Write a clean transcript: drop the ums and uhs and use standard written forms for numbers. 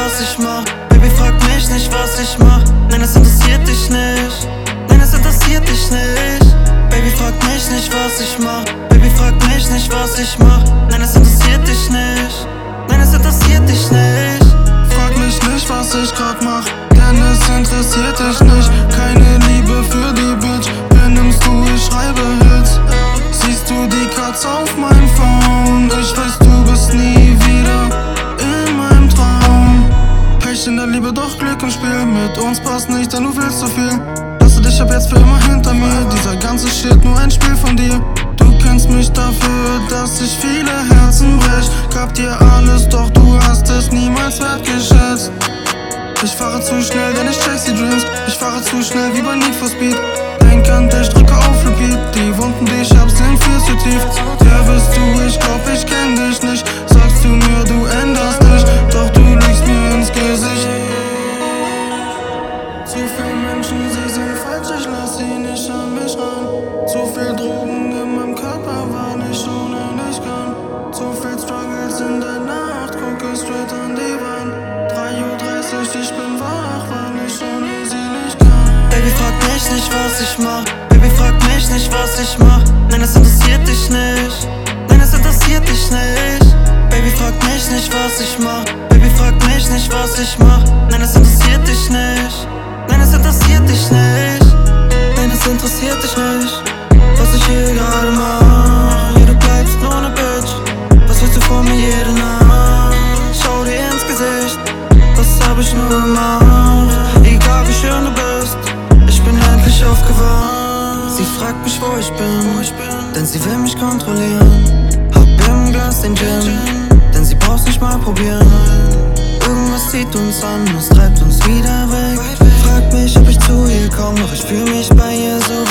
was ich mach. Baby, frag mich nicht, was ich mach. Nein, es interessiert dich nicht. Nein, es interessiert dich nicht. Baby, frag mich nicht, was ich mach. Baby, frag mich nicht, was ich mach. Nein, es interessiert dich nicht. Nein, es interessiert dich nicht. Frag mich nicht, was ich grad mach, denn es interessiert dich nicht. Keine Liebe für die Bitch, benimmst du, ich schreibe Hits. Siehst du die Katze auf meinem Phone? Ich weiß, du bist nie wieder in meinem Traum. Pech in der Liebe, doch Glück im Spiel. Mit uns passt nicht, denn du willst so viel. Lasse dich ab jetzt für immer hinter mir. Dieser ganze Shit, nur ein Spiel von dir. Du kennst mich dafür, dass ich viele Herzen brech. Gab dir alles, doch du hast es niemals wertgeschätzt. Ich fahre zu schnell, denn ich chase die Dreams. Ich fahre zu schnell wie bei Need for Speed. Denk an dich, drücke auf Repeat. Die Wunden, die ich hab, sind viel zu tief. Wer bist du? Ich glaub, ich kenn dich nicht. Sagst du mir, du änderst dich, doch du lügst mir ins Gesicht. Zu viele Menschen, sie sind falsch, ich lass sie nicht an mich ran. Zu viel Drogen in meinem Körper, war nicht ohne ich kann. Zu viel Struggles in der Nacht, gucke straight an die Wand. 3:30 Uhr, ich bin wach, weil ich ohne sie nicht kann. Baby, frag mich nicht, was ich mach. Baby, frag mich nicht, was ich mach. Nein, es interessiert dich nicht. Nein, es interessiert dich nicht. Baby, frag mich nicht, was ich mach. Baby, frag mich nicht, was ich mach. Nein, es interessiert dich nicht. Nein, es interessiert dich nicht. Nein, es interessiert dich nicht, was ich hier gerade mach. Ja, du bleibst nur ne Bitch. Was willst du von mir jede Nacht? Schau dir ins Gesicht, was hab ich nur gemacht? Egal wie schön du bist, ich bin endlich aufgewacht. Sie fragt mich, wo ich bin, denn sie will mich kontrollieren. Hab im Glas den Gin, denn sie braucht's nicht mal probieren. Irgendwas zieht uns an, es treibt uns wieder weg. Frag mich, ob ich zu ihr komm, doch ich fühl mich bei ihr so